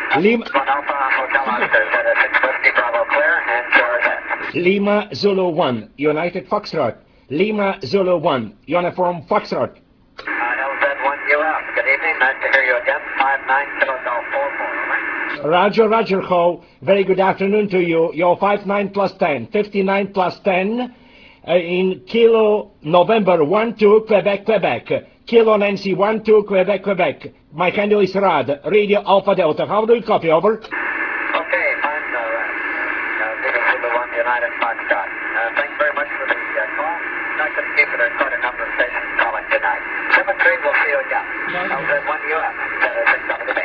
Lima, One Alpha Hotel Oscar, set at 650 Bravo clear, and Charles at. Lima Zulu 1, United Foxtrot. Lima Zulu 1, Uniform Foxtrot. LZ1UF, good evening, nice to hear you again, 59 Kilo Golf 44, over. Roger, Roger, Ho. Very good afternoon to you. You're 59 plus 10, 59 plus 10 in Kilo November 1-2 Quebec, Quebec. Kilo Nancy 1-2 Quebec, Quebec. My handle is Rad, Radio Alpha Delta. How do you copy, over? Okay, fine, Zulu Zulu 1 United Foxtrot. Thanks very much for the call. Not going to keep it, quite a number of stations calling tonight. 7-3, we'll see you again. LZ1UF, set at 670.